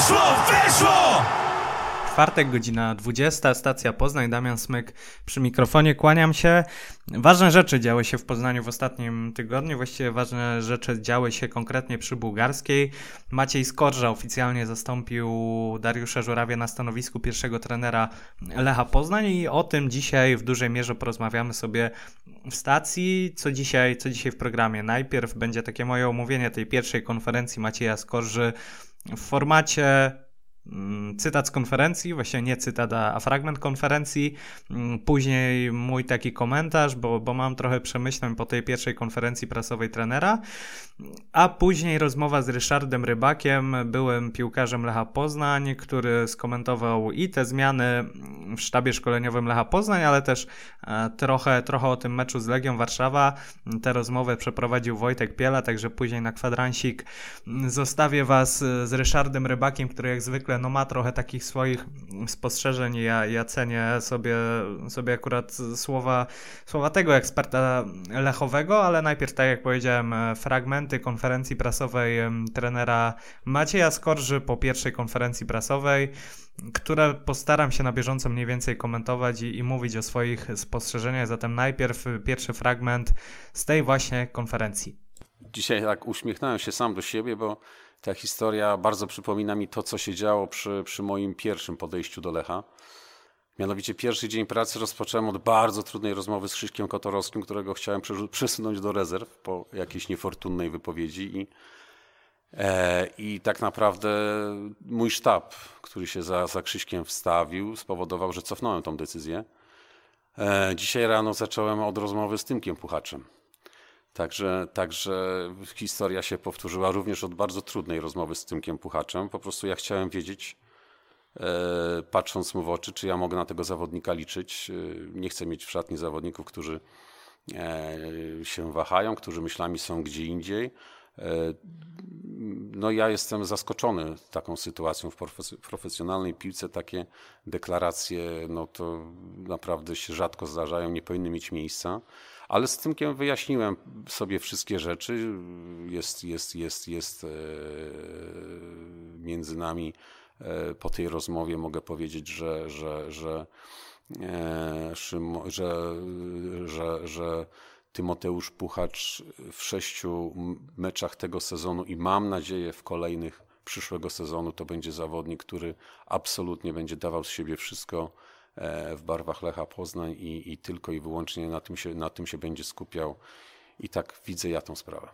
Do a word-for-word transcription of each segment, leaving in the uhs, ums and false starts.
Weszło! Weszło! Czwartek, godzina dwudziesta, stacja Poznań, Damian Smyk przy mikrofonie, kłaniam się. Ważne rzeczy działy się w Poznaniu w ostatnim tygodniu, właściwie ważne rzeczy działy się konkretnie przy Bułgarskiej. Maciej Skorża oficjalnie zastąpił Dariusza Żurawię na stanowisku pierwszego trenera Lecha Poznań i o tym dzisiaj w dużej mierze porozmawiamy sobie w stacji. Co dzisiaj, co dzisiaj w programie? Najpierw będzie takie moje omówienie tej pierwszej konferencji Macieja Skorży w formacie cytat z konferencji, właśnie nie cytat, a fragment konferencji, później mój taki komentarz, bo, bo mam trochę przemyśleń po tej pierwszej konferencji prasowej trenera, a później rozmowa z Ryszardem Rybakiem, byłym piłkarzem Lecha Poznań, który skomentował i te zmiany w sztabie szkoleniowym Lecha Poznań, ale też trochę, trochę o tym meczu z Legią Warszawa. Tę rozmowę przeprowadził Wojtek Piela, także później na kwadransik zostawię Was z Ryszardem Rybakiem, który jak zwykle no ma trochę takich swoich spostrzeżeń. Ja, ja cenię sobie, sobie akurat słowa, słowa tego eksperta lechowego, ale najpierw, tak jak powiedziałem, fragmenty konferencji prasowej trenera Macieja Skorży po pierwszej konferencji prasowej, które postaram się na bieżąco mniej więcej komentować i, i mówić o swoich spostrzeżeniach. Zatem najpierw pierwszy fragment z tej właśnie konferencji. Dzisiaj tak uśmiechnąłem się sam do siebie, bo ta historia bardzo przypomina mi to, co się działo przy, przy moim pierwszym podejściu do Lecha. Mianowicie pierwszy dzień pracy rozpocząłem od bardzo trudnej rozmowy z Krzyśkiem Kotorowskim, którego chciałem przesunąć do rezerw po jakiejś niefortunnej wypowiedzi. I, e, i tak naprawdę mój sztab, który się za, za Krzyśkiem wstawił, spowodował, że cofnąłem tą decyzję. E, dzisiaj rano zacząłem od rozmowy z Tymkiem Puchaczem. Także, także historia się powtórzyła również od bardzo trudnej rozmowy z Tymkiem Puchaczem. Po prostu ja chciałem wiedzieć, e, patrząc mu w oczy, czy ja mogę na tego zawodnika liczyć. E, nie chcę mieć w szatni zawodników, którzy e, się wahają, którzy myślami są gdzie indziej. E, no ja jestem zaskoczony taką sytuacją w profes- profesjonalnej piłce. Takie deklaracje, no to naprawdę się rzadko zdarzają, nie powinny mieć miejsca. Ale z Tymkiem wyjaśniłem sobie wszystkie rzeczy. Jest, jest, jest, jest e, między nami e, po tej rozmowie mogę powiedzieć, że, że, że, e, Szymo, że, że, że Tymoteusz Puchacz w sześciu meczach tego sezonu i mam nadzieję w kolejnych przyszłego sezonu to będzie zawodnik, który absolutnie będzie dawał z siebie wszystko w barwach Lecha Poznań i, i tylko i wyłącznie na tym, się, na tym się będzie skupiał. I tak widzę ja tą sprawę.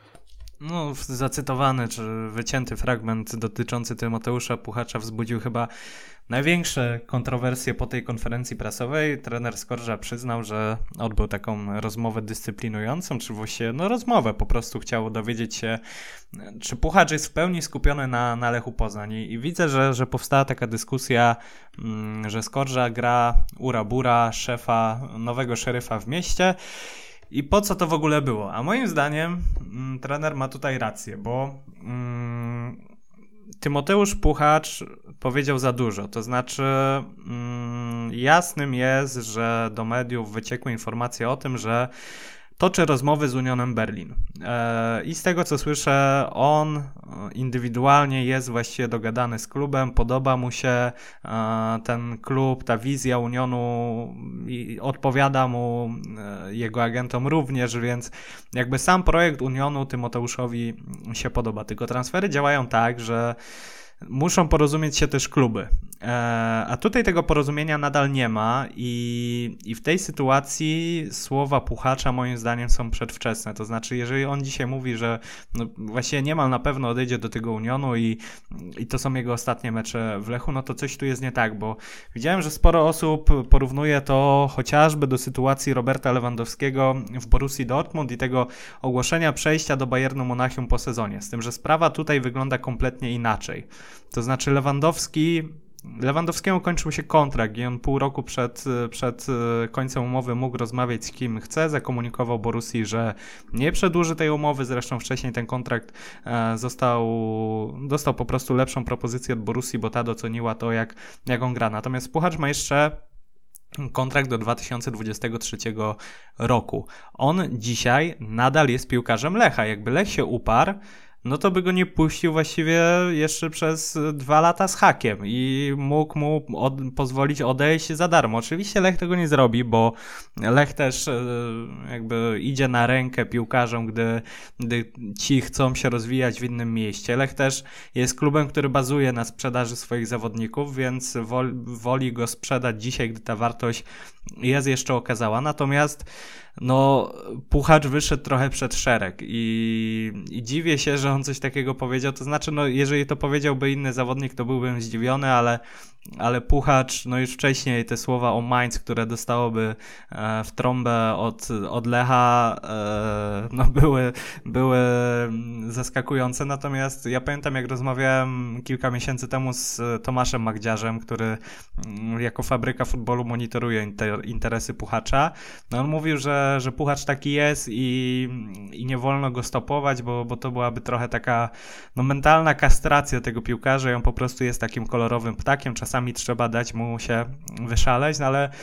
No, zacytowany czy wycięty fragment dotyczący Tymoteusza Puchacza wzbudził chyba największe kontrowersje po tej konferencji prasowej. Trener Skorża przyznał, że odbył taką rozmowę dyscyplinującą, czy właściwie no rozmowę, po prostu chciał dowiedzieć się, czy Puchacz jest w pełni skupiony na, na Lechu Poznań. I, i widzę, że, że powstała taka dyskusja, mm, że Skorża gra ura-bura, szefa, nowego szeryfa w mieście. I po co to w ogóle było? A moim zdaniem mm, trener ma tutaj rację, bo mm, Tymoteusz Puchacz powiedział za dużo. To znaczy mm, jasnym jest, że do mediów wyciekły informacje o tym, że toczy rozmowy z Unionem Berlin. E, I z tego, co słyszę, on indywidualnie jest właściwie dogadany z klubem, podoba mu się e, ten klub, ta wizja Unionu i odpowiada mu, e, jego agentom również, więc jakby sam projekt Unionu Tymoteuszowi się podoba. Tylko transfery działają tak, że muszą porozumieć się też kluby. A tutaj tego porozumienia nadal nie ma i, i w tej sytuacji słowa Puchacza moim zdaniem są przedwczesne. To znaczy, jeżeli on dzisiaj mówi, że no właściwie niemal na pewno odejdzie do tego Unionu i, i to są jego ostatnie mecze w Lechu, no to coś tu jest nie tak, bo widziałem, że sporo osób porównuje to chociażby do sytuacji Roberta Lewandowskiego w Borussii Dortmund i tego ogłoszenia przejścia do Bayernu Monachium po sezonie. Z tym, że sprawa tutaj wygląda kompletnie inaczej. To znaczy Lewandowski Lewandowskiemu kończył się kontrakt i on pół roku przed, przed końcem umowy mógł rozmawiać z kim chce, zakomunikował Borussii, że nie przedłuży tej umowy, zresztą wcześniej ten kontrakt został, dostał po prostu lepszą propozycję od Borussii, bo ta doceniła to, jak, jak on gra. Natomiast Puchacz ma jeszcze kontrakt do dwa tysiące dwudziestego trzeciego roku. On dzisiaj nadal jest piłkarzem Lecha. Jakby Lech się uparł, no to by go nie puścił właściwie jeszcze przez dwa lata z hakiem i mógł mu od, pozwolić odejść za darmo. Oczywiście Lech tego nie zrobi, bo Lech też jakby idzie na rękę piłkarzom, gdy, gdy ci chcą się rozwijać w innym mieście. Lech też jest klubem, który bazuje na sprzedaży swoich zawodników, więc woli, woli go sprzedać dzisiaj, gdy ta wartość jest jeszcze okazała. Natomiast no, Puchacz wyszedł trochę przed szereg i, i dziwię się, że on coś takiego powiedział. To znaczy, no, jeżeli to powiedziałby inny zawodnik, to byłbym zdziwiony, ale, ale Puchacz, no już wcześniej te słowa o Mainz, które dostałoby e, w trąbę od, od Lecha, e, no były, były zaskakujące. Natomiast ja pamiętam, jak rozmawiałem kilka miesięcy temu z Tomaszem Magdziarzem, który jako Fabryka Futbolu monitoruje inter, interesy Puchacza. No on mówił, że że Puchacz taki jest i, i nie wolno go stopować, bo, bo to byłaby trochę taka no, mentalna kastracja tego piłkarza i on po prostu jest takim kolorowym ptakiem. Czasami trzeba dać mu się wyszaleć, no ale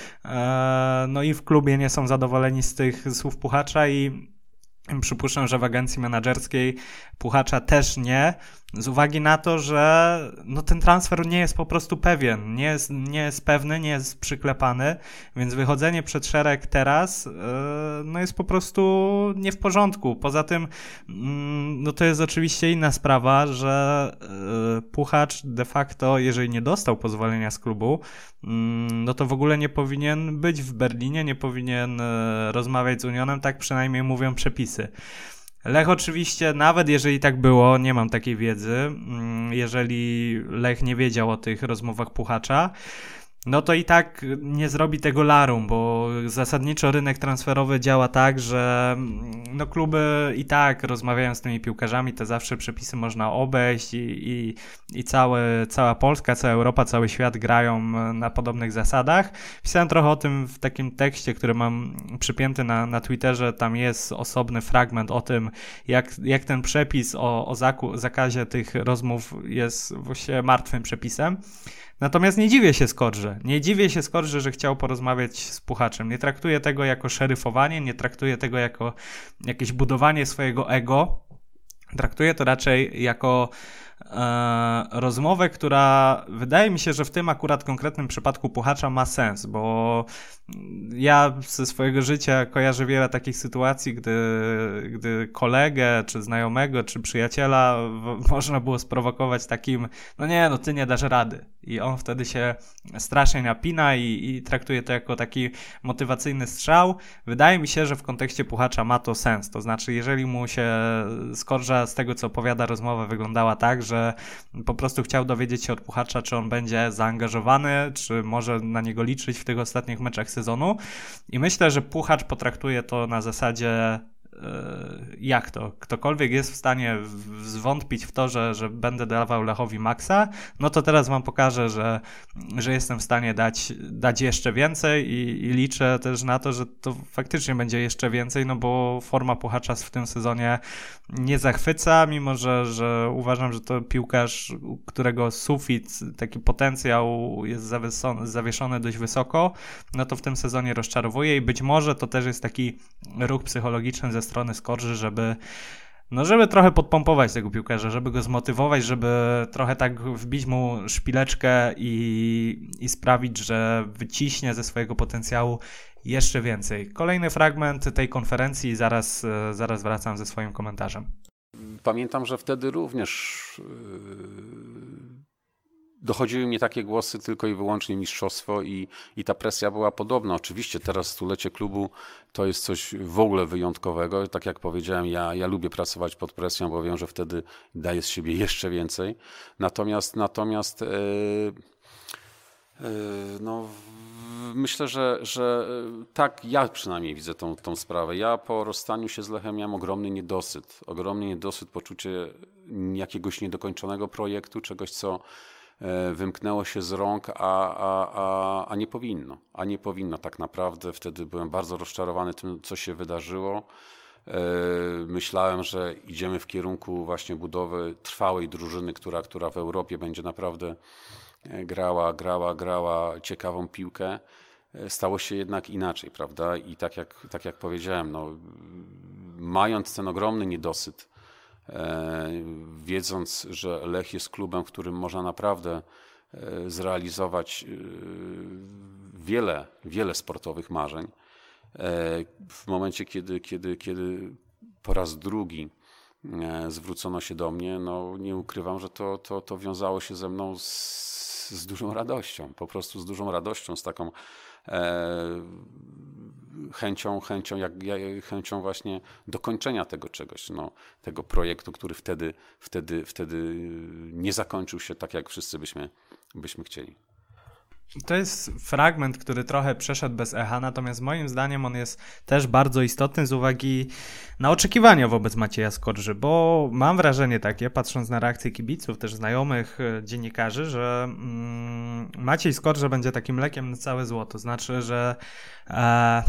e, no i w klubie nie są zadowoleni z tych słów Puchacza i przypuszczam, że w agencji menadżerskiej Puchacza też nie, z uwagi na to, że no ten transfer nie jest po prostu pewien, nie jest, nie jest pewny, nie jest przyklepany, więc wychodzenie przed szereg teraz yy, no jest po prostu nie w porządku. Poza tym yy, no to jest oczywiście inna sprawa, że yy, Puchacz de facto, jeżeli nie dostał pozwolenia z klubu, yy, no to w ogóle nie powinien być w Berlinie, nie powinien yy, rozmawiać z Unionem, tak przynajmniej mówią przepisy. Lech oczywiście, nawet jeżeli tak było, nie mam takiej wiedzy, jeżeli Lech nie wiedział o tych rozmowach Puchacza, no to i tak nie zrobi tego larum, bo zasadniczo rynek transferowy działa tak, że no kluby i tak rozmawiają z tymi piłkarzami, te zawsze przepisy można obejść i, i, i cały, cała Polska, cała Europa, cały świat grają na podobnych zasadach. Pisałem trochę o tym w takim tekście, który mam przypięty na, na Twitterze, tam jest osobny fragment o tym, jak, jak ten przepis o, o zaku, zakazie tych rozmów jest właściwie martwym przepisem. Natomiast nie dziwię się Skorży. Nie dziwię się Skorży, że chciał porozmawiać z Puchaczem. Nie traktuję tego jako szeryfowanie, nie traktuję tego jako jakieś budowanie swojego ego. Traktuję to raczej jako e, rozmowę, która wydaje mi się, że w tym akurat konkretnym przypadku Puchacza ma sens, bo ja ze swojego życia kojarzę wiele takich sytuacji, gdy, gdy kolegę, czy znajomego, czy przyjaciela w, można było sprowokować takim, no nie, no ty nie dasz rady. I on wtedy się strasznie napina i, i traktuje to jako taki motywacyjny strzał. Wydaje mi się, że w kontekście Puchacza ma to sens. To znaczy, jeżeli mu się Skorża z tego, co opowiada, rozmowa wyglądała tak, że po prostu chciał dowiedzieć się od Puchacza, czy on będzie zaangażowany, czy może na niego liczyć w tych ostatnich meczach sezonu. I myślę, że Puchacz potraktuje to na zasadzie jak to? Ktokolwiek jest w stanie zwątpić w to, że, że będę dawał Lechowi maksa, no to teraz wam pokażę, że, że jestem w stanie dać, dać jeszcze więcej i, i liczę też na to, że to faktycznie będzie jeszcze więcej, no bo forma Puchacza w tym sezonie nie zachwyca, mimo że, że uważam, że to piłkarz, którego sufit, taki potencjał jest zawieszony, zawieszony dość wysoko, no to w tym sezonie rozczarowuje i być może to też jest taki ruch psychologiczny ze strony Skorży, żeby no żeby trochę podpompować tego piłkarza, żeby go zmotywować, żeby trochę tak wbić mu szpileczkę i, i sprawić, że wyciśnie ze swojego potencjału jeszcze więcej. Kolejny fragment tej konferencji i zaraz, zaraz wracam ze swoim komentarzem. Pamiętam, że wtedy również dochodziły mnie takie głosy, tylko i wyłącznie mistrzostwo i, i ta presja była podobna. Oczywiście teraz stulecie klubu to jest coś w ogóle wyjątkowego. Tak jak powiedziałem, ja, ja lubię pracować pod presją, bo wiem, że wtedy daję z siebie jeszcze więcej. Natomiast, natomiast yy, yy, no, myślę, że, że tak ja przynajmniej widzę tą, tą sprawę. Ja po rozstaniu się z Lechem miałem ogromny niedosyt. Ogromny niedosyt, poczucie jakiegoś niedokończonego projektu, czegoś, co wymknęło się z rąk, a, a, a, a nie powinno. A nie powinno tak naprawdę. Wtedy byłem bardzo rozczarowany tym, co się wydarzyło. Myślałem, że idziemy w kierunku właśnie budowy trwałej drużyny, która, która w Europie będzie naprawdę grała, grała, grała ciekawą piłkę. Stało się jednak inaczej, prawda? I tak jak, tak jak powiedziałem, no, mając ten ogromny niedosyt wiedząc, że Lech jest klubem, w którym można naprawdę zrealizować wiele, wiele sportowych marzeń. W momencie, kiedy, kiedy, kiedy po raz drugi zwrócono się do mnie, no nie ukrywam, że to, to, to wiązało się ze mną z, z dużą radością, po prostu z dużą radością, z taką e, chęcią, chęcią, jak, chęcią właśnie dokończenia tego czegoś, no, tego projektu, który wtedy, wtedy, wtedy nie zakończył się tak, jak wszyscy byśmy, byśmy chcieli. To jest fragment, który trochę przeszedł bez echa, natomiast moim zdaniem on jest też bardzo istotny z uwagi na oczekiwania wobec Macieja Skorży, bo mam wrażenie takie, patrząc na reakcje kibiców, też znajomych dziennikarzy, że mm, Maciej Skorża będzie takim lekiem na całe zło, to znaczy, że e,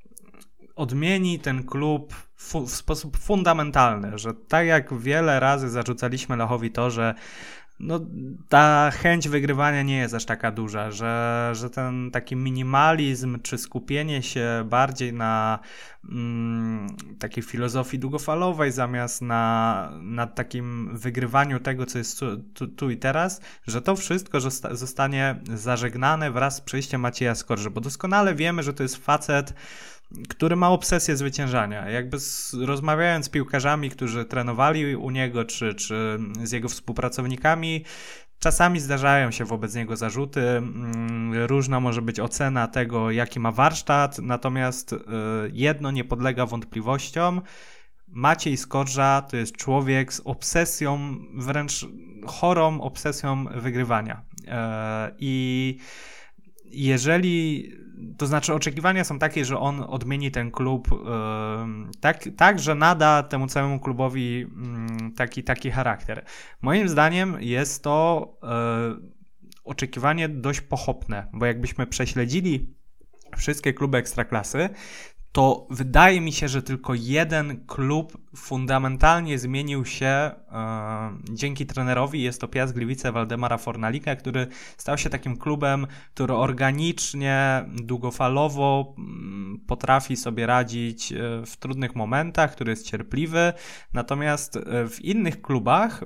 odmieni ten klub fu- w sposób fundamentalny, że tak jak wiele razy zarzucaliśmy Lechowi to, że no, ta chęć wygrywania nie jest aż taka duża, że, że ten taki minimalizm czy skupienie się bardziej na mm, takiej filozofii długofalowej zamiast na, na takim wygrywaniu tego, co jest tu, tu, tu i teraz, że to wszystko zosta- zostanie zażegnane wraz z przyjściem Macieja Skorży, bo doskonale wiemy, że to jest facet, który ma obsesję zwyciężania. Jakby z, rozmawiając z piłkarzami, którzy trenowali u niego, czy, czy z jego współpracownikami, czasami zdarzają się wobec niego zarzuty. Różna może być ocena tego, jaki ma warsztat, natomiast jedno nie podlega wątpliwościom. Maciej Skorża to jest człowiek z obsesją, wręcz chorą obsesją wygrywania. I jeżeli, to znaczy oczekiwania są takie, że on odmieni ten klub yy, tak, tak, że nada temu całemu klubowi yy, taki, taki charakter. Moim zdaniem jest to yy, oczekiwanie dość pochopne, bo jakbyśmy prześledzili wszystkie kluby Ekstraklasy, to wydaje mi się, że tylko jeden klub fundamentalnie zmienił się e, dzięki trenerowi. Jest to Piast Gliwice Waldemara Fornalika, który stał się takim klubem, który organicznie, długofalowo m, potrafi sobie radzić w trudnych momentach, który jest cierpliwy. Natomiast w innych klubach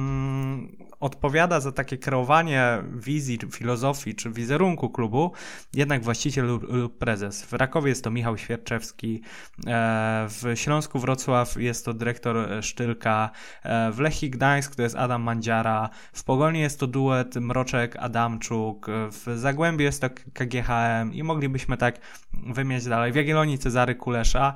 m, odpowiada za takie kreowanie wizji, filozofii czy wizerunku klubu jednak właściciel lub, lub prezes. W Rakowie jest to Michał Świerczewski, w Śląsku Wrocław jest to dyrektor Sztylka, w Lechii Gdańsk to jest Adam Mandziara, w Pogoni jest to duet Mroczek-Adamczuk, w Zagłębiu jest to K G H M i moglibyśmy tak wymieniać dalej. W Jagiellonii Cezary Kulesza,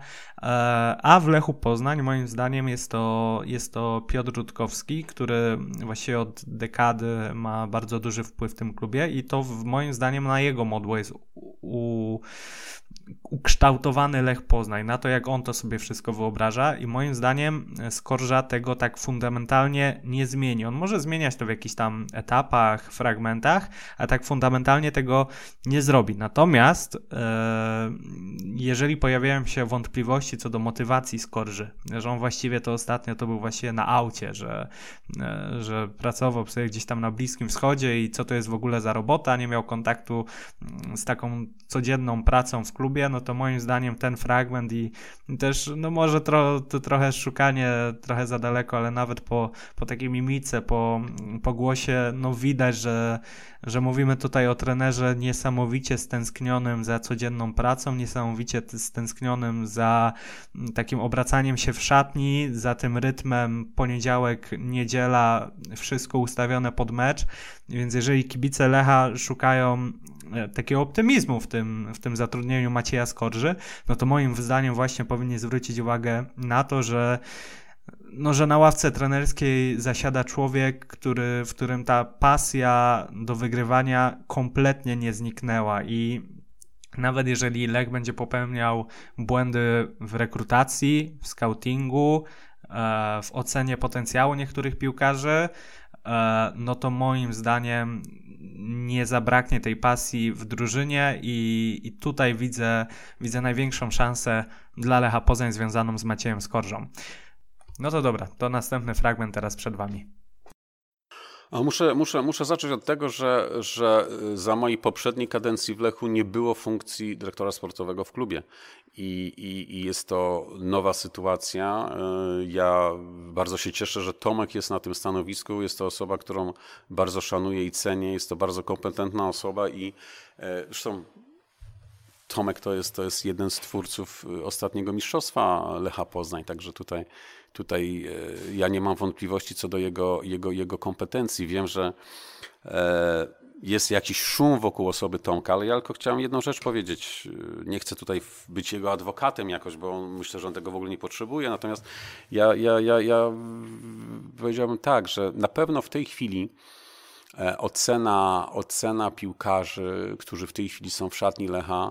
a w Lechu Poznań moim zdaniem jest to, jest to Piotr Rutkowski, który właściwie od dekady ma bardzo duży wpływ w tym klubie i to w, moim zdaniem na jego modło jest u, u, ukształtowany Lech Poznań, na to jak on to sobie wszystko wyobraża i moim zdaniem Skorża tego tak fundamentalnie nie zmieni. On może zmieniać to w jakichś tam etapach, fragmentach, a tak fundamentalnie tego nie zrobi. Natomiast e, jeżeli pojawiają się wątpliwości co do motywacji Skorży, że on właściwie to ostatnio to był właściwie na aucie, że, e, że pracował sobie gdzieś tam na Bliskim Wschodzie i co to jest w ogóle za robota, nie miał kontaktu z taką codzienną pracą w klubie, no to moim zdaniem ten fragment i też, no może tro, to trochę szukanie, trochę za daleko, ale nawet po, po takiej mimice, po, po głosie, no widać, że, że mówimy tutaj o trenerze niesamowicie stęsknionym za codzienną pracą, niesamowicie stęsknionym za takim obracaniem się w szatni, za tym rytmem poniedziałek, niedziela, wszystko ustawione pod mecz, więc jeżeli kibice Lecha szukają takiego optymizmu w tym, w tym zatrudnieniu Macieja Skorży, no to moim zdaniem właśnie powinni zwrócić uwagę na to, że no, że na ławce trenerskiej zasiada człowiek, który, w którym ta pasja do wygrywania kompletnie nie zniknęła i nawet jeżeli Lech będzie popełniał błędy w rekrutacji, w scoutingu, w ocenie potencjału niektórych piłkarzy, no to moim zdaniem nie zabraknie tej pasji w drużynie i, i tutaj widzę, widzę największą szansę dla Lecha Poznań związaną z Maciejem Skorżą. No to dobra, to następny fragment teraz przed wami. Muszę, muszę, muszę zacząć od tego, że, że za mojej poprzedniej kadencji w Lechu nie było funkcji dyrektora sportowego w klubie i, i, i jest to nowa sytuacja. Ja bardzo się cieszę, że Tomek jest na tym stanowisku. Jest to osoba, którą bardzo szanuję i cenię. Jest to bardzo kompetentna osoba i zresztą Tomek to jest, to jest jeden z twórców ostatniego mistrzostwa Lecha Poznań, także tutaj, tutaj ja nie mam wątpliwości co do jego, jego, jego kompetencji. Wiem, że jest jakiś szum wokół osoby Tomka, ale ja tylko chciałem jedną rzecz powiedzieć. Nie chcę tutaj być jego adwokatem jakoś, bo on, myślę, że on tego w ogóle nie potrzebuje, natomiast ja, ja, ja, ja powiedziałbym tak, że na pewno w tej chwili ocena, ocena piłkarzy, którzy w tej chwili są w szatni Lecha,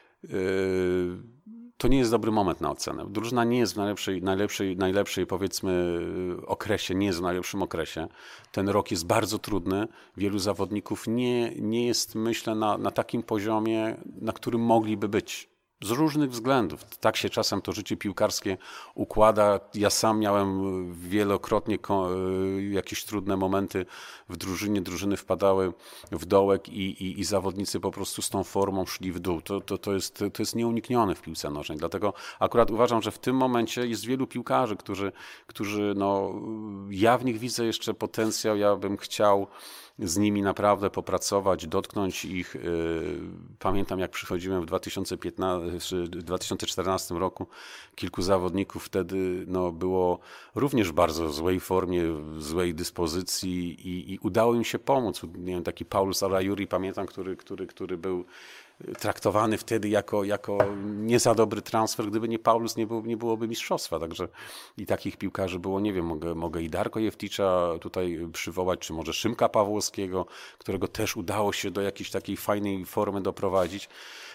to nie jest dobry moment na ocenę. Drużyna nie jest w najlepszej, najlepszej, najlepszej powiedzmy okresie, nie jest w najlepszym okresie. Ten rok jest bardzo trudny. Wielu zawodników nie, nie jest, myślę, na, na takim poziomie, na którym mogliby być. Z różnych względów. Tak się czasem to życie piłkarskie układa. Ja sam miałem wielokrotnie jakieś trudne momenty w drużynie. Drużyny wpadały w dołek i, i, i zawodnicy po prostu z tą formą szli w dół. To, to, to, jest, to jest nieuniknione w piłce nożnej. Dlatego akurat uważam, że w tym momencie jest wielu piłkarzy, którzy, którzy no, ja w nich widzę jeszcze potencjał. Ja bym chciał z nimi naprawdę popracować, dotknąć ich. Pamiętam, jak przychodziłem w dwa tysiące piętnastym, dwa tysiące czternastym roku, kilku zawodników wtedy no, było również w bardzo złej formie, w złej dyspozycji i, i udało im się pomóc. Nie wiem, taki Paulus Arajuri, pamiętam, który, który, który był traktowany wtedy jako, jako nie za dobry transfer. Gdyby nie Paulus, nie, był, nie byłoby mistrzostwa. Także i takich piłkarzy było, nie wiem, mogę, mogę i Darko Jewticza tutaj przywołać, czy może Szymka Pawłowskiego, którego też udało się do jakiejś takiej fajnej formy doprowadzić.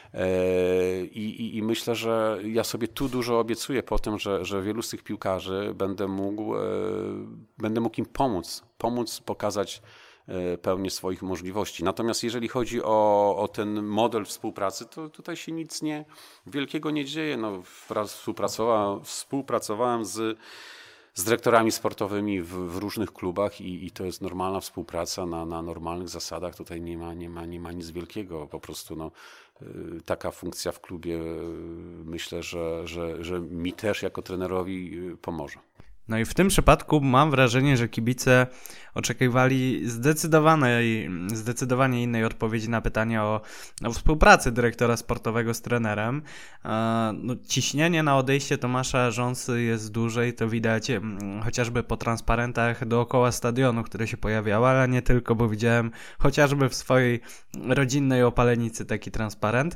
I, i, i myślę, że ja sobie tu dużo obiecuję po tym, że, że wielu z tych piłkarzy będę mógł, będę mógł im pomóc, pomóc pokazać pełnię swoich możliwości. Natomiast jeżeli chodzi o, o ten model współpracy, to tutaj się nic nie, wielkiego nie dzieje. No, współpracowałem, współpracowałem z, z dyrektorami sportowymi w, w różnych klubach i, i to jest normalna współpraca na, na normalnych zasadach. Tutaj nie ma, nie ma, nie ma nic wielkiego. Po prostu no, taka funkcja w klubie myślę, że, że, że mi też jako trenerowi pomoże. No i w tym przypadku mam wrażenie, że kibice oczekiwali zdecydowanej, zdecydowanie innej odpowiedzi na pytanie o, o współpracę dyrektora sportowego z trenerem. No, ciśnienie na odejście Tomasza Rząsy jest duże i to widać chociażby po transparentach dookoła stadionu, które się pojawiały, ale nie tylko, bo widziałem chociażby w swojej rodzinnej Opalenicy taki transparent.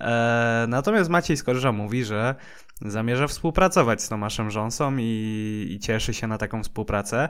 Natomiast Maciej Skorża mówi, że zamierza współpracować z Tomaszem Rząsą i, i cieszy się na taką współpracę.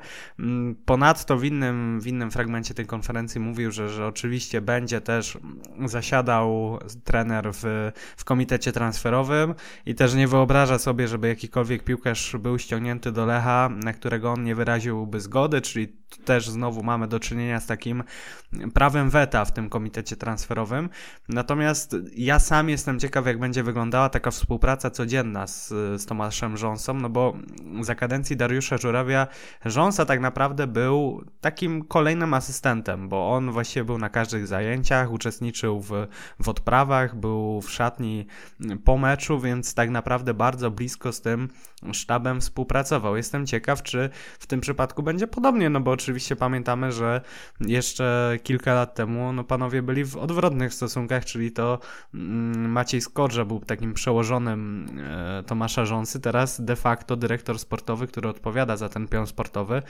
Ponadto w innym, w innym fragmencie tej konferencji mówił, że, że oczywiście będzie też zasiadał trener w, w komitecie transferowym i też nie wyobraża sobie, żeby jakikolwiek piłkarz był ściągnięty do Lecha, na którego on nie wyraziłby zgody, czyli tu też znowu mamy do czynienia z takim prawem weta w tym komitecie transferowym. Natomiast ja sam jestem ciekaw, jak będzie wyglądała taka współpraca codzienna z, z Tomaszem Rząsą, no bo za kadencji Dariusza Żurawia Rząsa tak naprawdę był takim kolejnym asystentem, bo on właściwie był na każdych zajęciach, uczestniczył w, w odprawach, był w szatni po meczu, więc tak naprawdę bardzo blisko z tym sztabem współpracował. Jestem ciekaw, czy w tym przypadku będzie podobnie, no bo oczywiście pamiętamy, że jeszcze kilka lat temu no panowie byli w odwrotnych stosunkach, czyli to Maciej Skorża był takim przełożonym Tomasza Rząsy, teraz de facto dyrektor sportowy, który odpowiada za ten pion sportowy,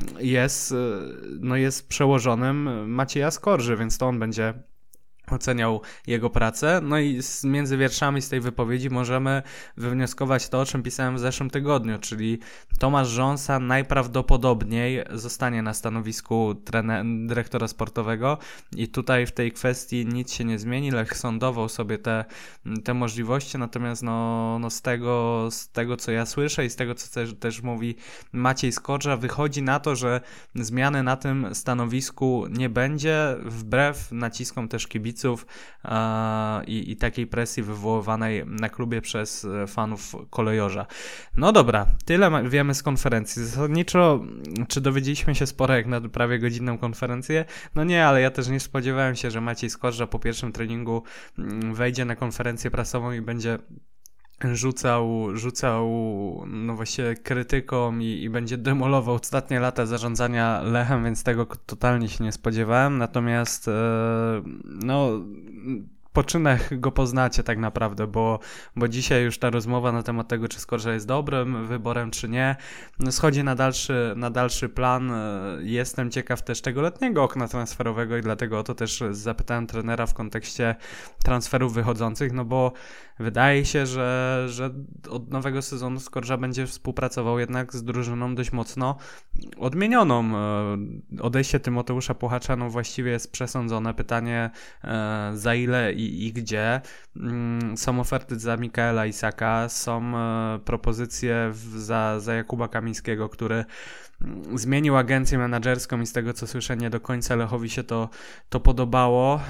jest, no jest przełożonym Macieja Skorży, więc to on będzie oceniał jego pracę. No i z, między wierszami z tej wypowiedzi możemy wywnioskować to, o czym pisałem w zeszłym tygodniu, czyli Tomasz Rząsa najprawdopodobniej zostanie na stanowisku trener, dyrektora sportowego i tutaj w tej kwestii nic się nie zmieni. Lech sondował sobie te, te możliwości, natomiast no, no z, tego, z tego, co ja słyszę i z tego, co też, też mówi Maciej Skorża, wychodzi na to, że zmiany na tym stanowisku nie będzie, wbrew naciskom też kibiców, kibiców i, i takiej presji wywoływanej na klubie przez fanów kolejorza. No dobra, tyle wiemy z konferencji. Zasadniczo, czy dowiedzieliśmy się sporo jak na prawie godzinną konferencję? No nie, ale ja też nie spodziewałem się, że Maciej Skorża po pierwszym treningu wejdzie na konferencję prasową i będzie rzucał, rzucał no właśnie krytyką i, i będzie demolował ostatnie lata zarządzania Lechem, więc tego totalnie się nie spodziewałem. Natomiast e, no poczynek go poznacie tak naprawdę, bo, bo dzisiaj już ta rozmowa na temat tego, czy Skorża jest dobrym wyborem, czy nie, no schodzi na dalszy, na dalszy plan. Jestem ciekaw też tego letniego okna transferowego i dlatego o to też zapytałem trenera w kontekście transferów wychodzących, no bo wydaje się, że, że od nowego sezonu Skorża będzie współpracował jednak z drużyną dość mocno odmienioną. Odejście Tymoteusza Puchacza no właściwie jest przesądzone. Pytanie za ile i, i gdzie. Są oferty za Mikaela Isaka, są propozycje za, za Jakuba Kamińskiego, który zmienił agencję menadżerską i z tego co słyszę nie do końca Lechowi się to, to podobało.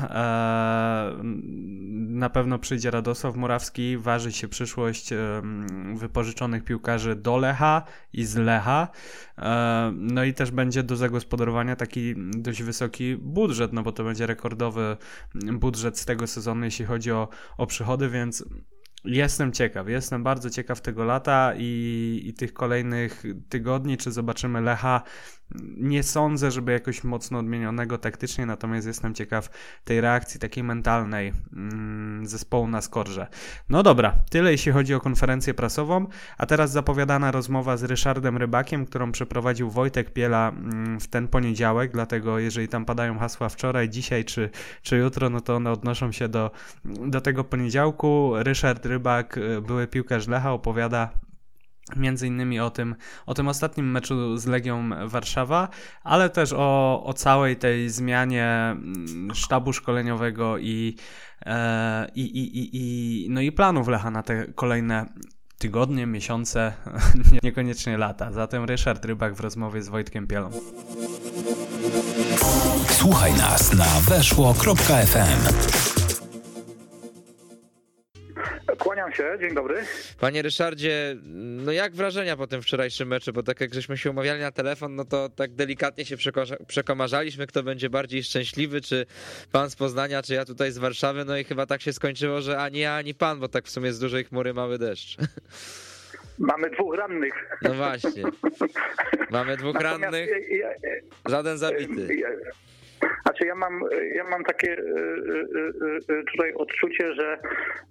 Na pewno przyjdzie Radosław Murawski, waży się przyszłość wypożyczonych piłkarzy do Lecha i z Lecha. No i też będzie do zagospodarowania taki dość wysoki budżet, no bo to będzie rekordowy budżet z tego sezonu, jeśli chodzi o, o przychody, więc jestem ciekaw, jestem bardzo ciekaw tego lata i, i tych kolejnych tygodni, czy zobaczymy Lecha. Nie sądzę, żeby jakoś mocno odmienionego taktycznie, natomiast jestem ciekaw tej reakcji takiej mentalnej mm, zespołu na Skorżę. No dobra, tyle jeśli chodzi o konferencję prasową, a teraz zapowiadana rozmowa z Ryszardem Rybakiem, którą przeprowadził Wojtek Piela mm, w ten poniedziałek, dlatego jeżeli tam padają hasła wczoraj, dzisiaj czy, czy jutro, no to one odnoszą się do, do tego poniedziałku. Ryszard Rybak, były piłkarz Lecha, opowiada między innymi o tym, o tym ostatnim meczu z Legią Warszawa, ale też o, o całej tej zmianie sztabu szkoleniowego i, e, i, i, i, i, no i planów Lecha na te kolejne tygodnie, miesiące, niekoniecznie lata. Zatem Ryszard Rybak w rozmowie z Wojtkiem Pielą. Słuchaj nas na weszło kropka ef em. Kłaniam się, dzień dobry. Panie Ryszardzie, no jak wrażenia po tym wczorajszym meczu, bo tak jak żeśmy się umawiali na telefon, no to tak delikatnie się przekomarzaliśmy, kto będzie bardziej szczęśliwy, czy pan z Poznania, czy ja tutaj z Warszawy, no i chyba tak się skończyło, że ani ja, ani pan, bo tak w sumie z dużej chmury mały deszcz. Mamy dwóch rannych. No właśnie, mamy dwóch Natomiast rannych, ja, ja, żaden zabity. Ja, Znaczy ja mam, ja mam takie tutaj odczucie, że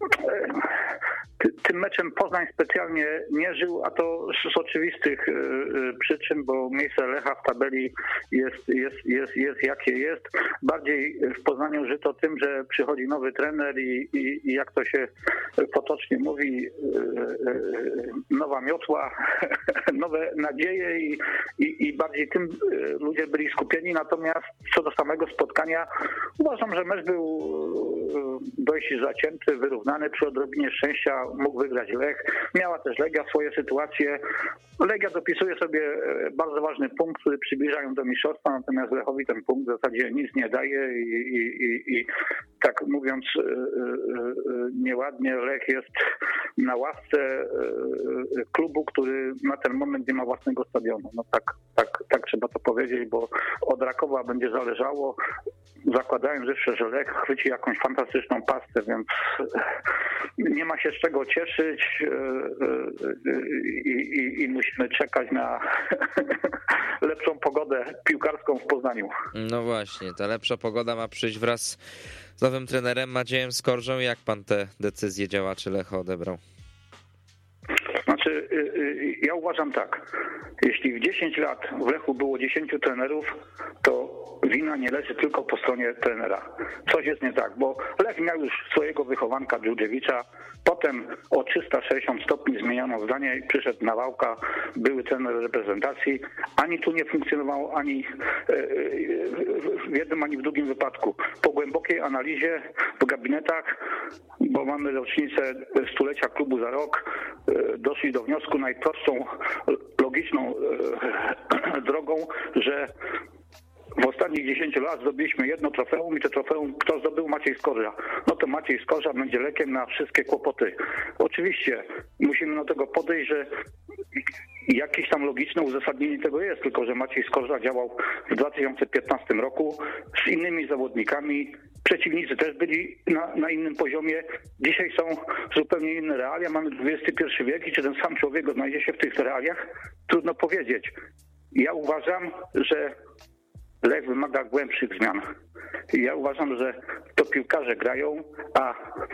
tym meczem Poznań specjalnie nie żył, a to z oczywistych przyczyn, bo miejsce Lecha w tabeli jest, jest, jest, jest jakie jest. Bardziej w Poznaniu żyto tym, że przychodzi nowy trener i, i, i jak to się potocznie mówi, nowa miotła, nowe nadzieje i, i, i bardziej tym ludzie byli skupieni. Natomiast co do samego spotkania, uważam, że mecz był dość zacięty, wyrównany. Przy odrobinie szczęścia mógł wygrać Lech. Miała też Legia swoje sytuacje. Legia dopisuje sobie bardzo ważny punkt, który przybliża ją do mistrzostwa, natomiast Lechowi ten punkt w zasadzie nic nie daje i, i, i, i tak mówiąc nieładnie, Lech jest na łasce klubu, który na ten moment nie ma własnego stadionu. No tak, tak, tak trzeba to powiedzieć, bo od Rakowa będzie zależało. Zakładając jeszcze, że Lech chwyci jakąś fantastyczną pastę, więc nie ma się z czego cieszyć i, i, i musimy czekać na lepszą pogodę piłkarską w Poznaniu. No właśnie, ta lepsza pogoda ma przyjść wraz z nowym trenerem Maciejem Skorżą. Jak pan te decyzje działaczy Lecha odebrał? Znaczy, ja uważam tak, jeśli w dziesięć lat w Lechu było dziesięciu trenerów, to wina nie leży tylko po stronie trenera. Coś jest nie tak, bo Lech miał już swojego wychowanka Dżudżewicza, potem o trzysta sześćdziesiąt stopni zmieniono zdanie i przyszedł Nawałka, były trener reprezentacji. Ani tu nie funkcjonował, ani w jednym, ani w drugim wypadku. Po głębokiej analizie w gabinetach, bo mamy rocznicę stulecia klubu za rok, doszli do wniosku najprostszą, logiczną drogą, że w ostatnich dziesięciu lat zdobyliśmy jedno trofeum i to trofeum kto zdobył? Maciej Skorża. No to Maciej Skorża będzie lekiem na wszystkie kłopoty. Oczywiście musimy do tego podejść, że jakieś tam logiczne uzasadnienie tego jest, tylko że Maciej Skorża działał w dwa tysiące piętnastym roku z innymi zawodnikami. Przeciwnicy też byli na, na innym poziomie. Dzisiaj są zupełnie inne realia. Mamy dwudziesty pierwszy wiek i czy ten sam człowiek odnajdzie się w tych realiach? Trudno powiedzieć. Ja uważam, że Lech wymaga głębszych zmian. Ja uważam, że to piłkarze grają, a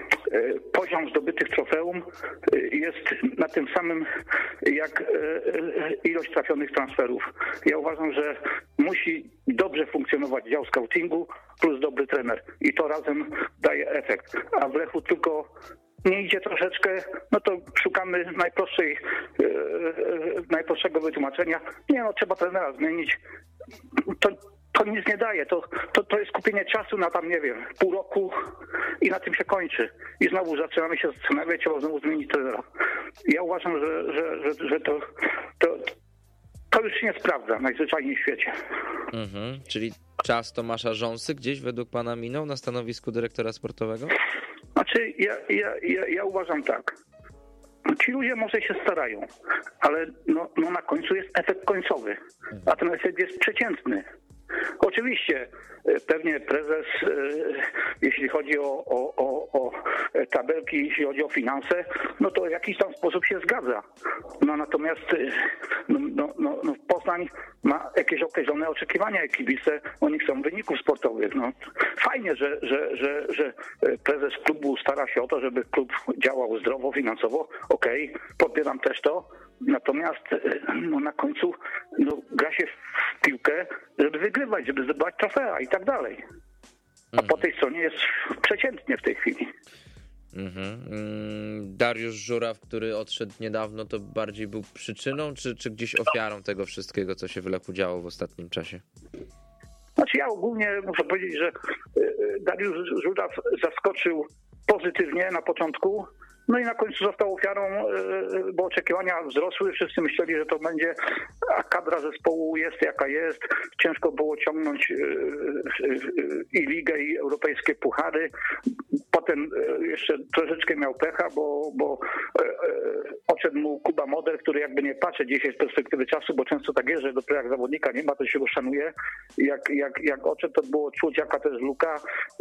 poziom zdobytych trofeum jest na tym samym jak ilość trafionych transferów. Ja uważam, że musi dobrze funkcjonować dział scoutingu plus dobry trener i to razem daje efekt. A w Lechu tylko nie idzie troszeczkę, no to szukamy najprostszej, najprostszego wytłumaczenia. Nie no, trzeba trenera zmienić. To To nic nie daje, to, to, to jest kupienie czasu na tam, nie wiem, pół roku i na tym się kończy. I znowu zaczynamy się zastanawiać, trzeba znowu zmienić trenera. Ja uważam, że, że, że, że to, to, to już się nie sprawdza najzwyczajniej w świecie. Mhm, czyli czas Tomasza Rząsy gdzieś według pana minął na stanowisku dyrektora sportowego? Znaczy, ja, ja, ja, ja uważam tak. Ci ludzie może się starają, ale no, no na końcu jest efekt końcowy, a ten efekt jest przeciętny. Oczywiście pewnie prezes, jeśli chodzi o, o, o, o tabelki, jeśli chodzi o finanse, no to w jakiś tam sposób się zgadza. No natomiast no, no, no, no Poznań ma jakieś określone oczekiwania, kibice, oni chcą wyników sportowych. No, fajnie, że, że, że, że prezes klubu stara się o to, żeby klub działał zdrowo, finansowo. Okej, okay, popieram też to. Natomiast no, na końcu no, gra się w piłkę, żeby wygrywać, żeby zdobywać trofea i tak dalej. A mm. po tej stronie jest przeciętnie w tej chwili. Mm-hmm. Dariusz Żuraw, który odszedł niedawno, to bardziej był przyczyną, czy, czy gdzieś ofiarą tego wszystkiego, co się w Lechu działo w ostatnim czasie? Znaczy ja ogólnie muszę powiedzieć, że Dariusz Żuraw zaskoczył pozytywnie na początku. No i na końcu został ofiarą, bo oczekiwania wzrosły, wszyscy myśleli, że to będzie, a kadra zespołu jest jaka jest, ciężko było ciągnąć i ligę, i europejskie puchary. Potem jeszcze troszeczkę miał pecha, bo, bo odszedł mu Kuba Moder, który jakby nie patrzy dzisiaj z perspektywy czasu, bo często tak jest, że dopiero jak zawodnika nie ma, to się go szanuje. Jak, jak, jak odszedł, to było czuć, jaka to jest luka.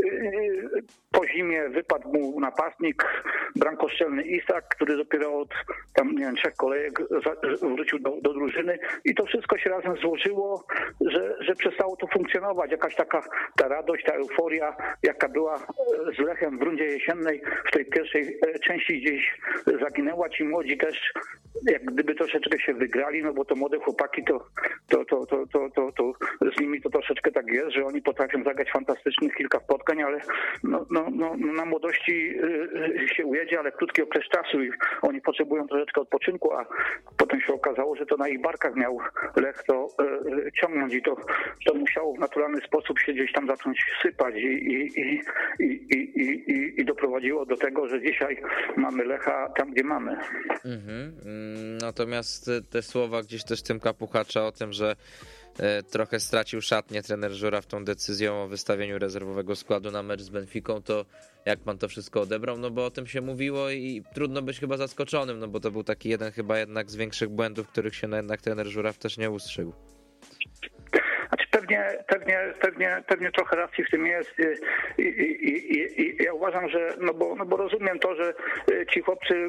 Po zimie wypadł mu napastnik, bramkostrzelny Isak, który dopiero od tam, nie wiem, trzech kolejek wrócił do, do drużyny i to wszystko się razem złożyło, że, że przestało to funkcjonować. Jakaś taka ta radość, ta euforia, jaka była z Lechem w rundzie jesiennej, w tej pierwszej części gdzieś zaginęła. Ci młodzi też jak gdyby troszeczkę się wygrali, no bo to młode chłopaki, to, to, to, to, to, to, to z nimi to troszeczkę tak jest, że oni potrafią zagrać fantastycznych kilka spotkań, ale no, no, no, na młodości się ujedzie, ale krótki okres czasu i oni potrzebują troszeczkę odpoczynku, a potem się okazało, że to na ich barkach miał Lech to e, ciągnąć i to, to musiało w naturalny sposób się gdzieś tam zacząć sypać i, i, i, i, i, i, i doprowadziło do tego, że dzisiaj mamy Lecha tam, gdzie mamy. Mhm. Natomiast te słowa gdzieś też Tymka Puchacza o tym, że trochę stracił szatnię trener Żuraw tą decyzją o wystawieniu rezerwowego składu na mecz z Benficą, to jak pan to wszystko odebrał? No bo o tym się mówiło i trudno być chyba zaskoczonym, no bo to był taki jeden chyba jednak z większych błędów, których się jednak trener Żuraw też nie ustrzegł. Znaczy pewnie, pewnie, pewnie, pewnie trochę racji w tym jest i, i, i, i ja uważam, że no bo, no bo rozumiem to, że ci chłopcy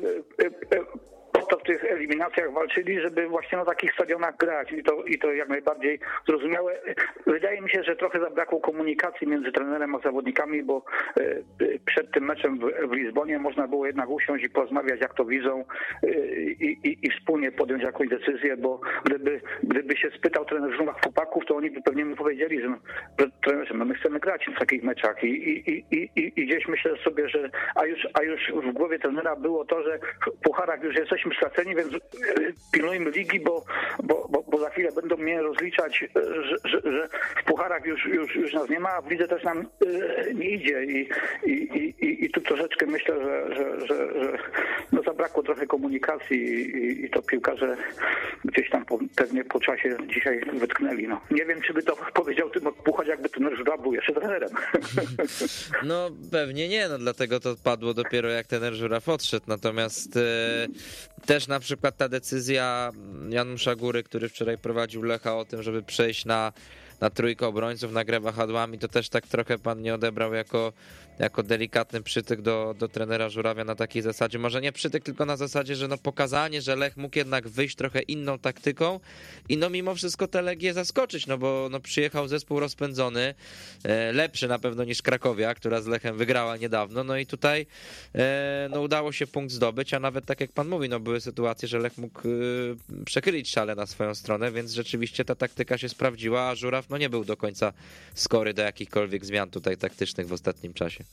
w tych eliminacjach walczyli, żeby właśnie na takich stadionach grać i to, i to jak najbardziej zrozumiałe. Wydaje mi się, że trochę zabrakło komunikacji między trenerem a zawodnikami, bo przed tym meczem w, w Lizbonie można było jednak usiąść i porozmawiać, jak to widzą i, i, i wspólnie podjąć jakąś decyzję, bo gdyby, gdyby się spytał trener Żuraw chłopaków, to oni by pewnie mu powiedzieli, że, że trenerze, no my chcemy grać w takich meczach i, i, i, i, i gdzieś myślę sobie, że a już, a już w głowie trenera było to, że w pucharach już jesteśmy straceni, więc pilnujmy ligi, bo, bo, bo, bo za chwilę będą mnie rozliczać, że, że, że w pucharach już, już, już nas nie ma, a w lidze też nam nie idzie i, i, i, i tu troszeczkę myślę, że, że, że, że no no zabrakło trochę komunikacji i, i to piłkarze gdzieś tam po, pewnie po czasie dzisiaj wytknęli. No. Nie wiem, czy by to powiedział Tymon Puchacz, jakby trener Żuraw był jeszcze trenerem. No pewnie nie, no dlatego to padło dopiero jak trener Żuraw odszedł, natomiast e, też na przykład ta decyzja Janusza Góry, który wczoraj prowadził Lecha o tym, żeby przejść na na trójkę obrońców, na grę wahadłami, to też tak trochę pan nie odebrał jako, jako delikatny przytyk do, do trenera Żurawia na takiej zasadzie. Może nie przytyk, tylko na zasadzie, że no pokazanie, że Lech mógł jednak wyjść trochę inną taktyką i no mimo wszystko tę Legię zaskoczyć, no bo no przyjechał zespół rozpędzony, lepszy na pewno niż Krakowia, która z Lechem wygrała niedawno, no i tutaj no udało się punkt zdobyć, a nawet tak jak pan mówi, no były sytuacje, że Lech mógł przechylić szale na swoją stronę, więc rzeczywiście ta taktyka się sprawdziła, a Żuraw no nie był do końca skory do jakichkolwiek zmian tutaj taktycznych w ostatnim czasie.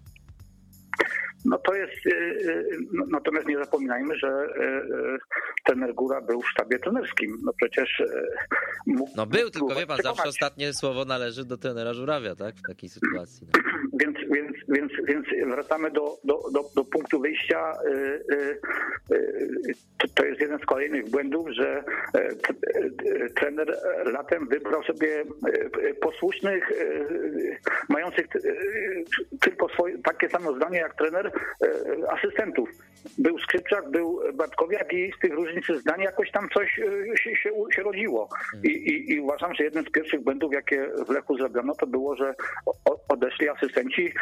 No to jest, natomiast nie zapominajmy, że trener Góra był w sztabie trenerskim. No przecież mógł... No był, tylko wie pan, zawsze ostatnie słowo należy do trenera Żurawia, tak? W takiej sytuacji. No. Więc, więc, więc, więc wracamy do, do, do, do punktu wyjścia. To jest jeden z kolejnych błędów, że trener latem wybrał sobie posłusznych, mających tylko swoje, takie samo zdanie jak trener, asystentów. Był Skrzypczak, był Bartkowiak i z tych różnicy zdań jakoś tam coś się, się, się rodziło. I, i, I uważam, że jeden z pierwszych błędów, jakie w Lechu zrobiono, to było, że odeszli asystenci,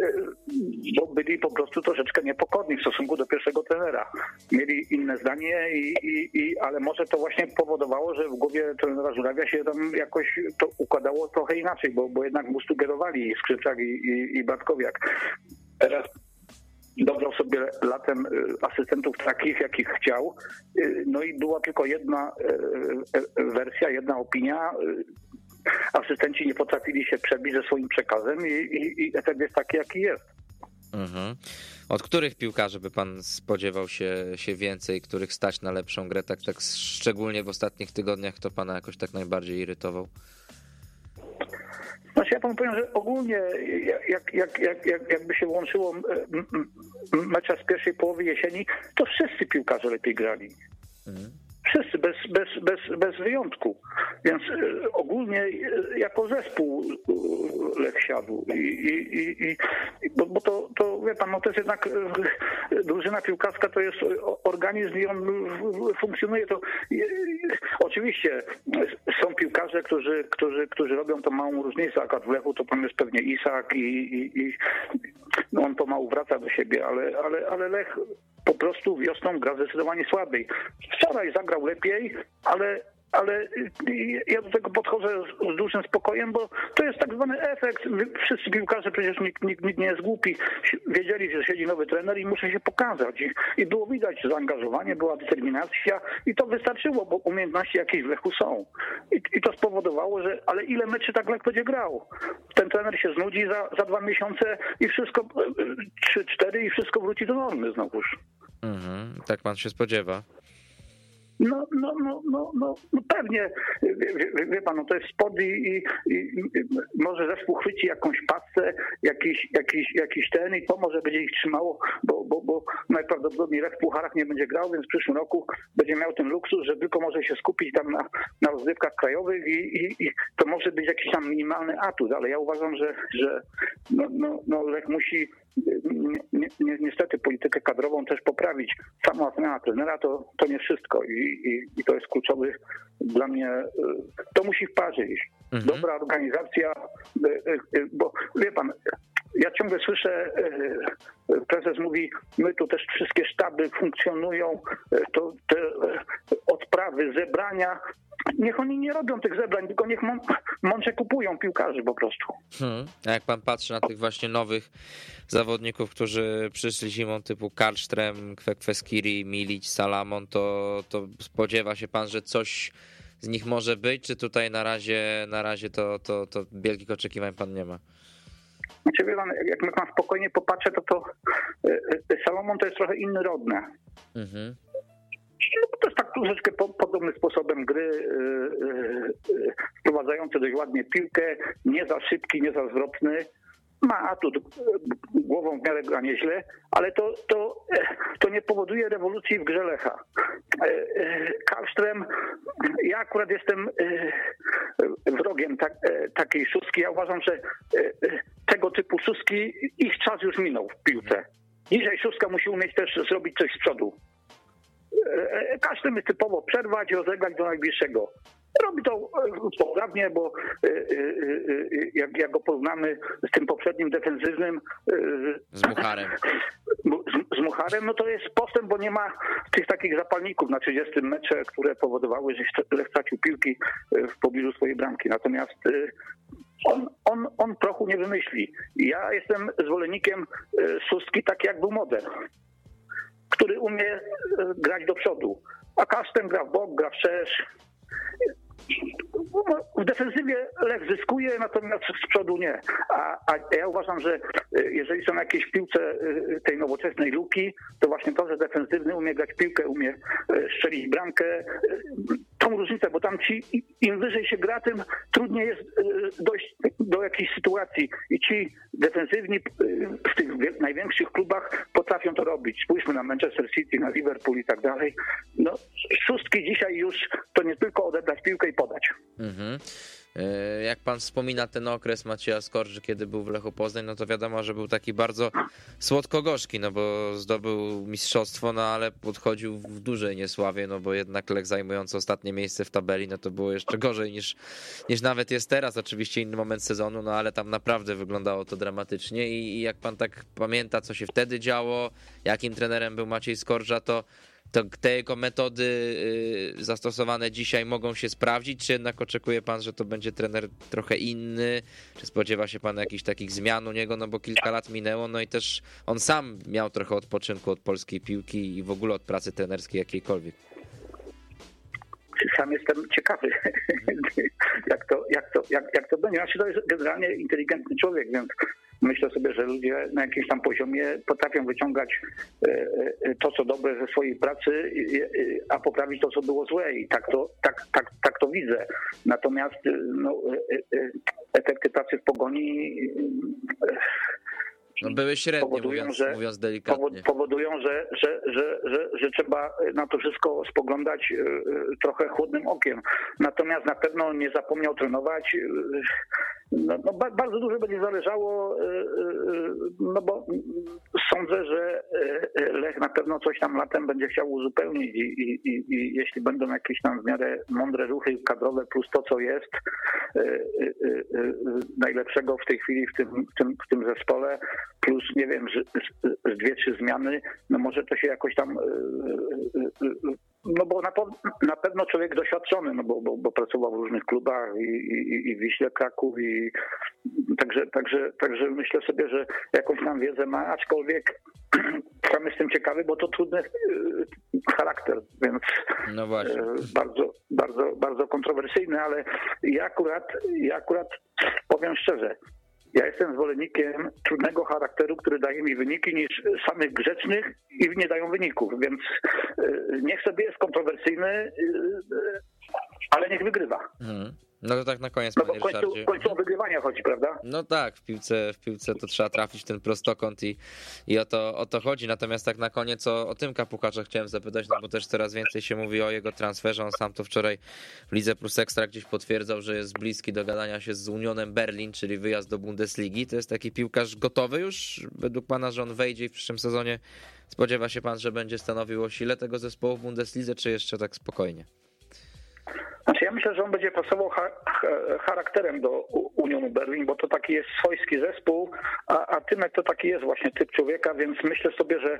bo byli po prostu troszeczkę niepokorni w stosunku do pierwszego trenera. Mieli inne zdanie, i, i, i, ale może to właśnie powodowało, że w głowie trenera Żurawia się tam jakoś to układało trochę inaczej, bo, bo jednak mu sugerowali Skrzypczak i, i, i Bartkowiak. Teraz dobrał sobie latem asystentów takich, jakich chciał. No i była tylko jedna wersja, jedna opinia. Asystenci nie potrafili się przebić ze swoim przekazem i, i, i efekt jest taki, jaki jest. Mhm. Od których piłkarzy by pan spodziewał się, się więcej, których stać na lepszą grę, tak, tak szczególnie w ostatnich tygodniach, kto pana jakoś tak najbardziej irytował? Znaczy ja panu powiem, że ogólnie jak, jak, jak, jak, jakby się łączyło mecze z pierwszej połowy jesieni, to wszyscy piłkarze lepiej grali. Mhm. Wszyscy, bez, bez, bez, bez wyjątku. Więc ogólnie jako zespół Lech siadł. I, i, i, i, bo bo to, to, wie pan, no to jest jednak drużyna piłkarska, to jest organizm i on funkcjonuje. To oczywiście są piłkarze, którzy, którzy, którzy robią tą małą różnicę. Akurat w Lechu to pan jest pewnie Isak i, i, i no on pomału wraca do siebie, ale, ale, ale Lech po prostu wiosną gra zdecydowanie słabiej. Wczoraj zagrał lepiej, ale, ale ja do tego podchodzę z, z dużym spokojem, bo to jest tak zwany efekt. Wszyscy piłkarze, przecież nikt, nikt, nikt nie jest głupi, wiedzieli, że siedzi nowy trener i muszę się pokazać. I, i było widać zaangażowanie, była determinacja i to wystarczyło, bo umiejętności jakieś w Lechu są. I, i to spowodowało, że ale ile meczy tak Lech będzie grał? Ten trener się znudzi za, za dwa miesiące i wszystko, trzy, cztery i wszystko wróci do normy znowuż. Mhm, tak pan się spodziewa. No, no, no, no, no, no pewnie, wie, wie pan, no to jest sport i, i, i może zespół chwyci jakąś pasę, jakiś, jakiś, jakiś ten i to może będzie ich trzymało, bo, bo, bo najprawdopodobniej Lech w pucharach nie będzie grał, więc w przyszłym roku będzie miał ten luksus, że tylko może się skupić tam na, na rozgrywkach krajowych i, i, i to może być jakiś tam minimalny atut, ale ja uważam, że, że no, no, no Lech musi ni, ni, niestety politykę kadrową też poprawić. Sama zmiana trenera to, to nie wszystko i, i, i to jest kluczowy dla mnie, to musi w parze iść. Mhm. Dobra organizacja, bo wie pan, ja ciągle słyszę, prezes mówi, my tu też wszystkie sztaby funkcjonują, to te odprawy, zebrania. Niech oni nie robią tych zebrań, tylko niech mądrze kupują piłkarzy po prostu. Hmm. A jak pan patrzy na tych właśnie nowych zawodników, którzy przyszli zimą typu Karlström, Kwekfeskiri, Milić, Salamon, to, to spodziewa się pan, że coś z nich może być, czy tutaj na razie, na razie to, to, to wielkich oczekiwań pan nie ma? Znaczy, wie pan, jak my pan spokojnie popatrzę, to to Salomon to jest trochę inny rodne. Mhm. To jest tak troszeczkę po, podobnym sposobem gry, yy, yy, wprowadzający dość ładnie piłkę, nie za szybki, nie za zwrotny. ma atut, głową w miarę gra nieźle, ale to, to, to nie powoduje rewolucji w grze Lecha. Kallström, ja akurat jestem wrogiem tak, takiej szóstki. Ja uważam, że tego typu szóstki, ich czas już minął w piłce. Dzisiaj szóstka musi umieć też zrobić coś z przodu. Każdy jest typowo przerwać i rozegrać do najbliższego. Robi to poprawnie, bo jak, jak go porównamy z tym poprzednim defensywnym z Mucharem. Z, z Mucharem, no to jest postęp, bo nie ma tych takich zapalników na trzydziestym metrze, które powodowały, że Lech stracił piłki w pobliżu swojej bramki. Natomiast on, on, on prochu nie wymyśli. Ja jestem zwolennikiem szóstki tak jak był Moder, który umie grać do przodu. A Kallström gra w bok, gra wszerz. W defensywie Lech zyskuje, natomiast z przodu nie. A, a ja uważam, że jeżeli są jakieś w piłce tej nowoczesnej luki, to właśnie to, że defensywny umie grać piłkę, umie strzelić bramkę, tą różnicę, bo tam ci im wyżej się gra, tym trudniej jest dojść do jakiejś sytuacji. I ci defensywni w tych największych klubach potrafią to robić. Spójrzmy na Manchester City, na Liverpool i tak dalej. No, szóstki dzisiaj już to nie tylko odebrać piłkę i podać. Mhm. Jak pan wspomina ten okres Macieja Skorży, kiedy był w Lechu Poznań, no to wiadomo, że był taki bardzo słodko-gorzki, no bo zdobył mistrzostwo, no ale podchodził w dużej niesławie, no bo jednak Lech zajmujący ostatnie miejsce w tabeli, no to było jeszcze gorzej niż, niż nawet jest teraz. Oczywiście inny moment sezonu, no ale tam naprawdę wyglądało to dramatycznie i, i jak pan tak pamięta, co się wtedy działo, jakim trenerem był Maciej Skorża, to to te jego metody zastosowane dzisiaj mogą się sprawdzić, czy jednak oczekuje pan, że to będzie trener trochę inny, czy spodziewa się pan jakichś takich zmian u niego, no bo kilka lat minęło, no i też on sam miał trochę odpoczynku od polskiej piłki i w ogóle od pracy trenerskiej jakiejkolwiek. Sam jestem ciekawy, jak to, jak to, jak, jak to będzie. Znaczy, to jest generalnie inteligentny człowiek, więc myślę sobie, że ludzie na jakimś tam poziomie potrafią wyciągać to, co dobre ze swojej pracy, a poprawić to, co było złe. I tak to, tak, tak, tak to widzę. Natomiast no, efekty pracy w Pogoni no były średnie, powodują, mówiąc, że, mówiąc delikatnie. Powodują, że, że, że, że, że trzeba na to wszystko spoglądać trochę chłodnym okiem. Natomiast na pewno nie zapomniał trenować. No, no, bardzo dużo będzie zależało, no bo sądzę, że Lech na pewno coś tam latem będzie chciał uzupełnić i, i, i, i jeśli będą jakieś tam w miarę mądre ruchy kadrowe plus to, co jest najlepszego w tej chwili w tym, w tym, w tym zespole, plus nie wiem, z, z, z dwie, trzy zmiany, no może to się jakoś tam, no bo na, na pewno człowiek doświadczony, no bo, bo, bo pracował w różnych klubach i, i, i w Wiśle Kraków i także, także, także myślę sobie, że jakąś tam wiedzę ma, aczkolwiek sam jestem ciekawy, bo to trudny charakter, więc no właśnie. bardzo, bardzo, bardzo kontrowersyjny, ale ja akurat, ja akurat powiem szczerze, ja jestem zwolennikiem trudnego charakteru, który daje mi wyniki, niż samych grzecznych i nie dają wyników, więc niech sobie jest kontrowersyjny, ale niech wygrywa. Hmm. No to tak na koniec, no panie bo w końcu, w końcu o wygrywanie chodzi, prawda? No tak, w piłce, w piłce to trzeba trafić w ten prostokąt i, i o, to, o to chodzi. Natomiast tak na koniec o, o Tymka Puchacza chciałem zapytać, no bo też coraz więcej się mówi o jego transferze. On sam to wczoraj w Lidze Plus Ekstra gdzieś potwierdzał, że jest bliski dogadania się z Unionem Berlin, czyli wyjazd do Bundesligi. To jest taki piłkarz gotowy już według pana, że on wejdzie i w przyszłym sezonie spodziewa się pan, że będzie stanowił o sile tego zespołu w Bundeslidze, czy jeszcze tak spokojnie? Znaczy ja myślę, że on będzie pasował charakterem do Unionu Berlin, bo to taki jest swojski zespół, a, a Tymek to taki jest właśnie typ człowieka, więc myślę sobie, że,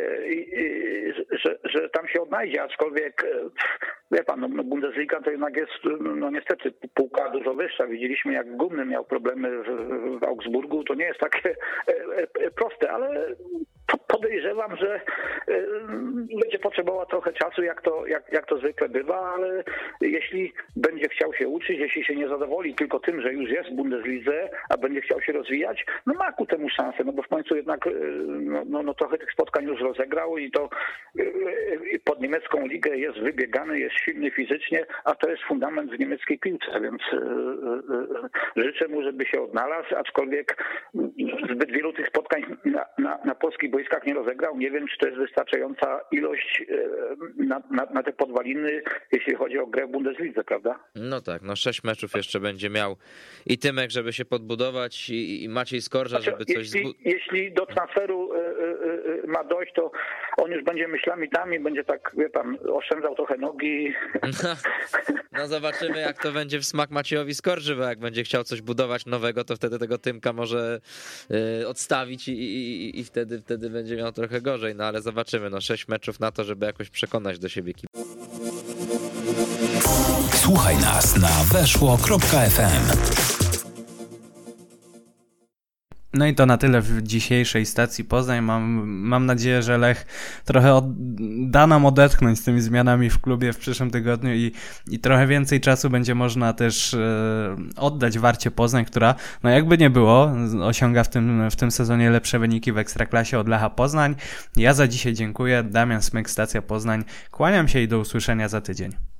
że, że tam się odnajdzie, aczkolwiek wie pan, no, Bundesliga to jednak jest no niestety półka dużo wyższa. Widzieliśmy, jak Gumny miał problemy w, w Augsburgu, to nie jest takie proste, ale podejrzewam, że będzie potrzebował trochę czasu, jak to, jak, jak to zwykle bywa, ale jeśli będzie chciał się uczyć, jeśli się nie zadowoli tylko tym, że już jest w Bundeslidze, a będzie chciał się rozwijać, no ma ku temu szansę, no bo w końcu jednak no, no, no trochę tych spotkań już rozegrał i to pod niemiecką ligę jest wybiegany, jest silny fizycznie, a to jest fundament w niemieckiej piłce, więc życzę mu, żeby się odnalazł, aczkolwiek zbyt wielu tych spotkań na, na, na polskich boiskach nie rozegrał. Nie wiem, czy to jest wystarczająca ilość na, na, na te podwaliny, jeśli chodzi o grę w Bundeslidze, prawda? No tak, no sześć meczów jeszcze będzie miał i Tymek, żeby się podbudować i, i Maciej Skorża, żeby coś... Jeśli, zbu- jeśli do transferu y, y, y, ma dojść, to on już będzie myślami tam i będzie tak, wie pan, oszczędzał trochę nogi. No, no zobaczymy, jak to będzie w smak Maciejowi Skorży, bo jak będzie chciał coś budować nowego, to wtedy tego Tymka może y, odstawić i, i, i wtedy, wtedy będzie miał trochę gorzej, no ale zobaczymy, no sześć meczów na to, żeby jakoś przekonać do siebie. Słuchaj nas na weszło kropka ef em. No i to na tyle w dzisiejszej stacji Poznań. Mam, mam nadzieję, że Lech trochę od, da nam odetchnąć z tymi zmianami w klubie w przyszłym tygodniu i, i trochę więcej czasu będzie można też e, oddać Warcie Poznań, która, no jakby nie było, osiąga w tym, w tym sezonie lepsze wyniki w Ekstraklasie od Lecha Poznań. Ja za dzisiaj dziękuję. Damian Smyk, Stacja Poznań. Kłaniam się i do usłyszenia za tydzień.